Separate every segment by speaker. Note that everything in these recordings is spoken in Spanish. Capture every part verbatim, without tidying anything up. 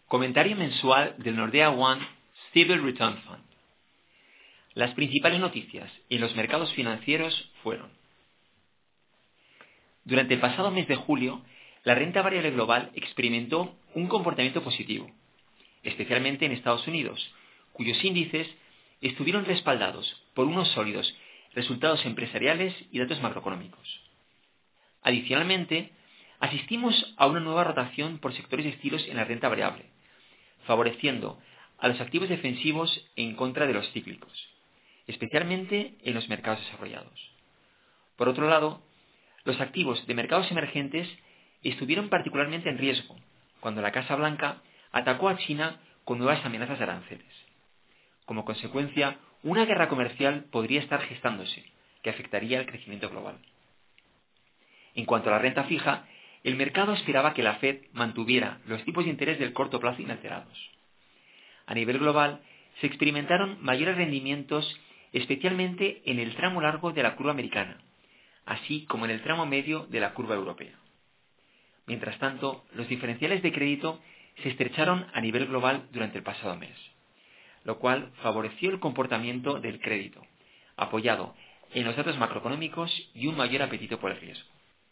Speaker 1: Comentario mensual del Nordea One Stable Return Fund. Las principales noticias en los mercados financieros fueron: durante el pasado mes de julio, la renta variable global experimentó un comportamiento positivo, especialmente en Estados Unidos, cuyos índices estuvieron respaldados por unos sólidos resultados empresariales y datos macroeconómicos. Adicionalmente, asistimos a una nueva rotación por sectores de estilos en la renta variable, favoreciendo a los activos defensivos en contra de los cíclicos, especialmente en los mercados desarrollados. Por otro lado, los activos de mercados emergentes estuvieron particularmente en riesgo cuando la Casa Blanca atacó a China con nuevas amenazas de aranceles. Como consecuencia, una guerra comercial podría estar gestándose, que afectaría al crecimiento global. En cuanto a la renta fija, el mercado esperaba que la Fed mantuviera los tipos de interés del corto plazo inalterados. A nivel global, se experimentaron mayores rendimientos, especialmente en el tramo largo de la curva americana, así como en el tramo medio de la curva europea. Mientras tanto, los diferenciales de crédito se estrecharon a nivel global durante el pasado mes, lo cual favoreció el comportamiento del crédito, apoyado en los datos macroeconómicos y un mayor apetito por el riesgo.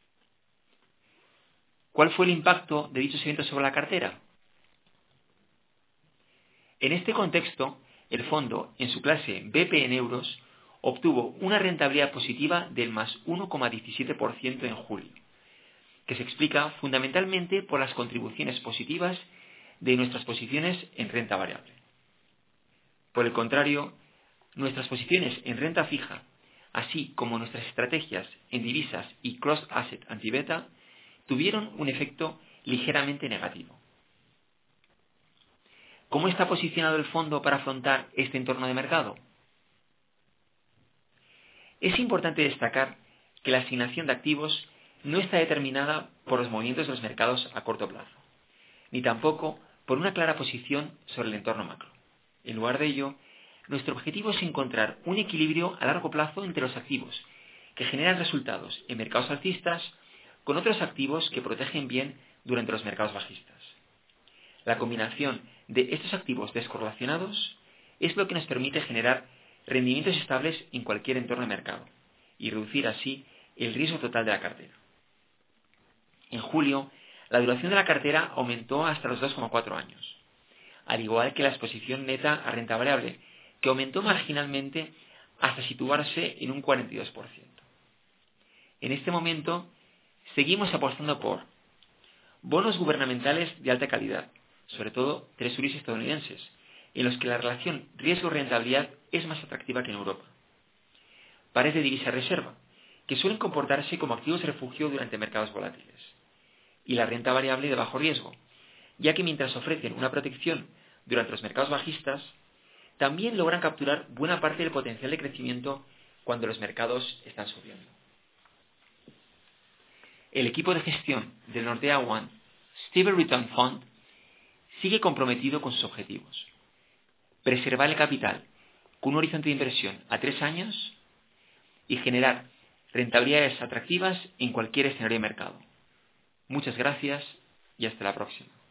Speaker 1: ¿Cuál fue el impacto de dichos eventos sobre la cartera? En este contexto, el fondo, en su clase B P en euros, obtuvo una rentabilidad positiva del más uno coma diecisiete por ciento en julio, que se explica fundamentalmente por las contribuciones positivas de nuestras posiciones en renta variable. Por el contrario, nuestras posiciones en renta fija, así como nuestras estrategias en divisas y cross-asset anti-beta, tuvieron un efecto ligeramente negativo. ¿Cómo está posicionado el fondo para afrontar este entorno de mercado? Es importante destacar que la asignación de activos no está determinada por los movimientos de los mercados a corto plazo, ni tampoco por una clara posición sobre el entorno macro. En lugar de ello, nuestro objetivo es encontrar un equilibrio a largo plazo entre los activos que generan resultados en mercados alcistas con otros activos que protegen bien durante los mercados bajistas. La combinación de estos activos descorrelacionados es lo que nos permite generar rendimientos estables en cualquier entorno de mercado y reducir así el riesgo total de la cartera. En julio, la duración de la cartera aumentó hasta los dos coma cuatro años, al igual que la exposición neta a renta variable, que aumentó marginalmente hasta situarse en un cuarenta y dos por ciento. En este momento, seguimos apostando por bonos gubernamentales de alta calidad, sobre todo treasuries estadounidenses, en los que la relación riesgo-rentabilidad es más atractiva que en Europa. Pares de divisa reserva, que suelen comportarse como activos de refugio durante mercados volátiles. Y la renta variable de bajo riesgo, ya que mientras ofrecen una protección durante los mercados bajistas, también logran capturar buena parte del potencial de crecimiento cuando los mercados están subiendo. El equipo de gestión del Nordea One Stable Return Fund sigue comprometido con sus objetivos: preservar el capital con un horizonte de inversión a tres años y generar rentabilidades atractivas en cualquier escenario de mercado. Muchas gracias y hasta la próxima.